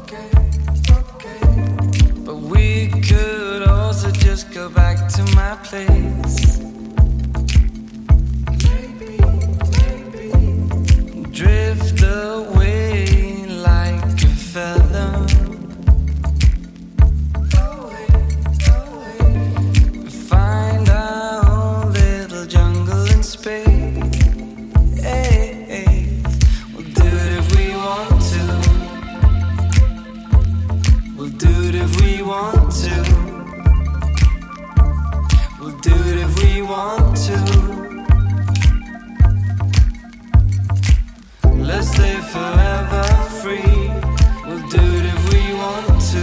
But we could also just go back to my place. Drift away like a feather. Find our own little jungle in space. We'll do it if we want to. We'll do it if we want to. We'll do it if we want to. Let's live forever free. We'll do it if we want to.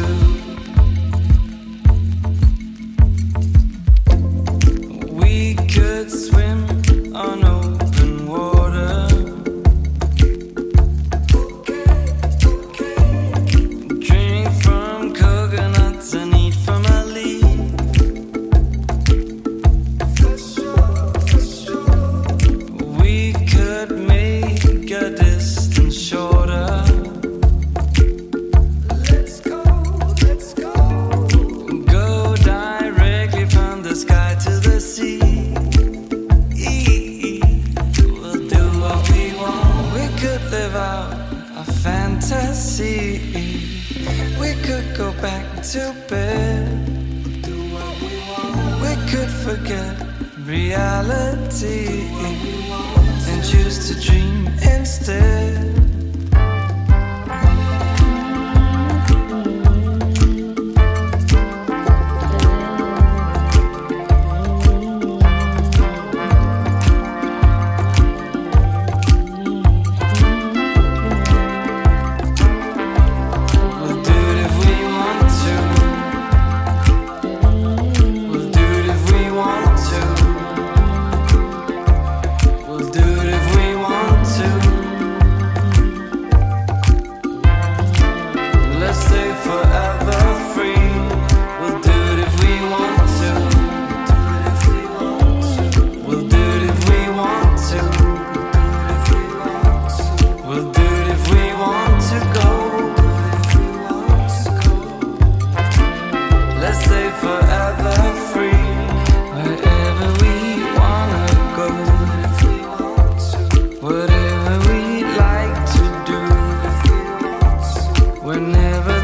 We could swim on open water. Drink from coconuts and eat from a leaf. We could make a distance shorter. Let's go. Go directly from the sky to the sea. We'll do what we want. We could live out a fantasy. We could go back to bed. Do what we want. We could forget reality and choose to dream instead. We'll do it if we want to. We'll do it if we want to. We'll do it if we want to. Let's stay forever free. We'll do it if we want to. We'll do it if we want to. We'll do it if we want to go. Let's stay forever free. Wherever we wanna go. Whatever we like to do. Whenever